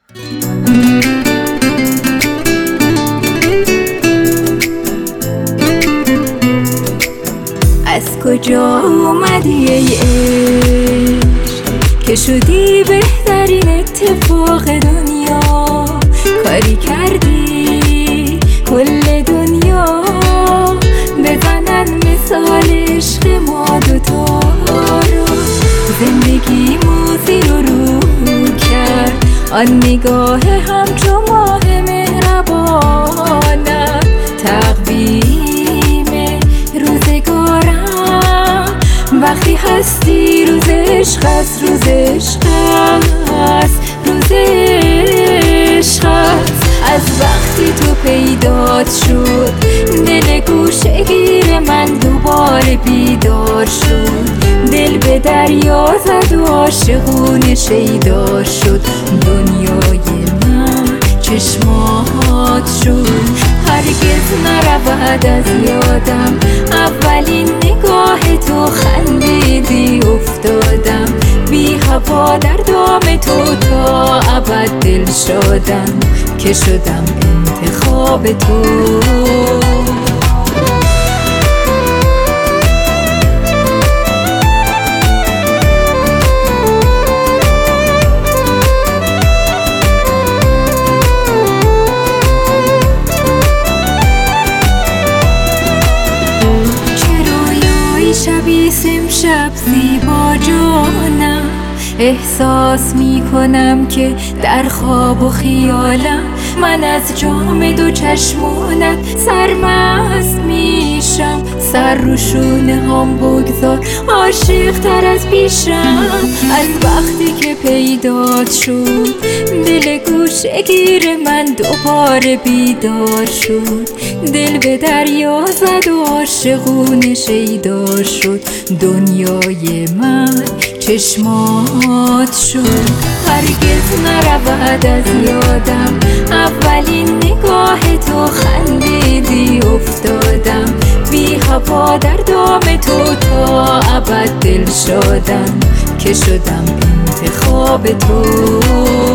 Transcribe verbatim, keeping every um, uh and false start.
از کجا اومدی ای عشق که شدی بهترین اتفاق دنیا؟ کاری کردی کل دنیا بزنن مثال عشق ما دوتا رو. زندگیمو زیر و رو کرد آن نگاه همچو ماه مهربانم. تقویم روزگارم وقتی هستی، روز عشق است، روز عشق است، روز عشق است. از وقتی تو پیدات شد دل گوشه گیر من دوباره بیدار شد. دل به دریا زد و عاشقونه شیدا شد. دنیای من چشمات شد، هرگز نرود از یادم. اولین نگاه تو خندیدی افتادم، بی هوا در دام تو تا ابد دل شدم که شدم انتخاب تو. شبیه امشب زیبا جانم، احساس می کنم که در خواب و خیالم من از جام دو چشمونت سرمست میشم. سر رو شونه هم بگذار، عاشق تر از پیشم. از وقتی که پیدات شد دل گوشه گیر من دوباره بیدار شد. دل به دریا زد و عاشقونه شیدا شد. دنیای من چشمات شد، هرگز نرود از یادم. اولین نگاه تو خندیدی افتادم، بی هوا در دام تو تا ابد دل شدم که شدم انتخاب تو.